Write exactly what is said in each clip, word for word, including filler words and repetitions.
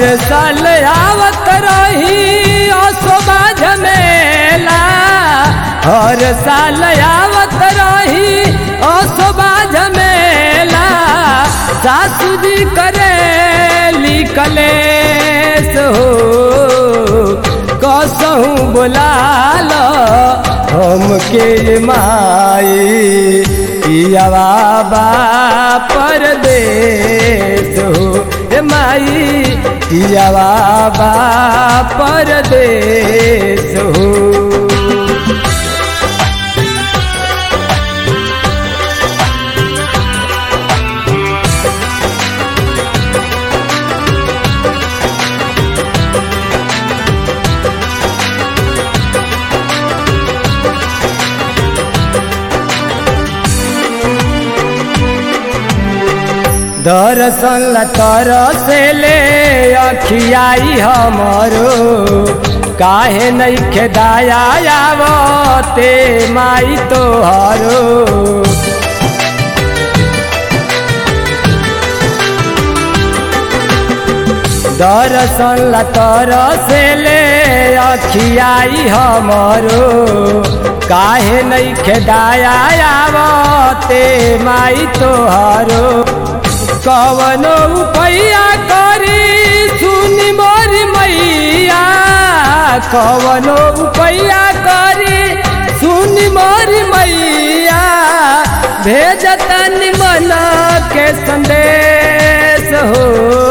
साल आवत रही असोबा झमेला, हर साल आवत रही असोबा झमेला। सासू जी करे कलेस हो कसहूँ बुलाल हमके माई पियावा बा परदेस हो माई पियावा बा परदेस हो। दर्शन तरसे ले अखियाई हमरो, काहे नइखे दया आवते माई तोहरो। दर्शन तरसे ले अखियाई हमरो, काहे नइखे दया आवते माई तोहरो। कवनो उपाया करी सुनी मोरी मैया, कवनो उपाया करी सुनी मोरी मैया। भेजतन मन के संदेश हो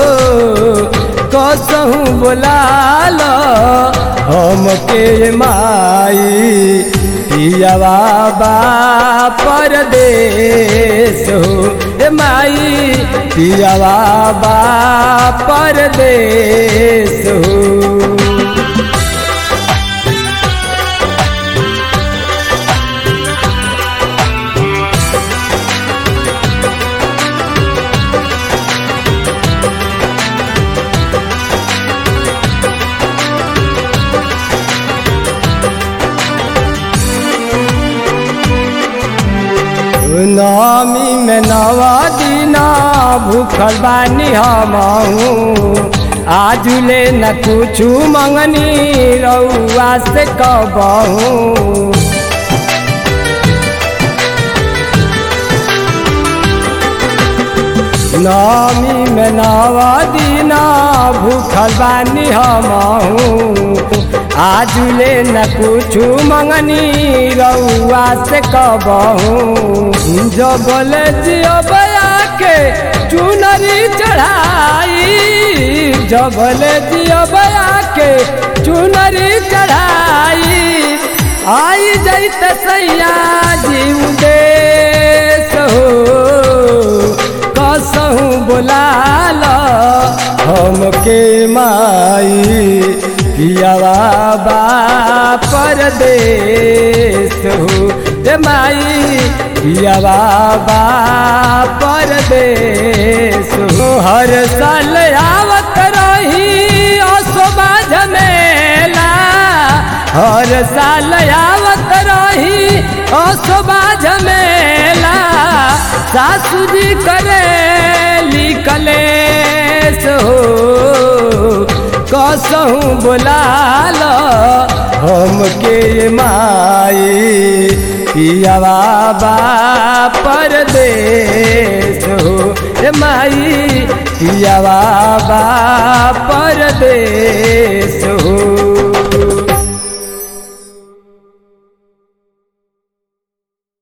कसहूँ बुलाल हमके माई पियावा बा परदेस हो माई पियावा बा परदेस हो। नवमी में नवा दिना भूखल बानी हमहूँ, आजुले न कुछ मंगनी रउआ से कहबहूँ। नवमी में नवा दिना भूखल बानी हमहूँ, आजुले न कुछ मंगनी रउआ से कहबहूँ। जबल जियबया के चुनरी चढ़ाई, जबल जियबया के चुनरी चढ़ाई। आई जैत सैया जीव देश हो कसहूँ बुलाल हमके माई पियावा बा परदेस हो माई पियावा बा परदेस हो। हर साल आवत रही असोबा झमेला, हर साल आवत रही असोबा झमेला। सासू जी करे कलेस हो कसहूँ बुलाल हमके माई पियावा बा परदेस हो माई पियावा बा परदेस हो।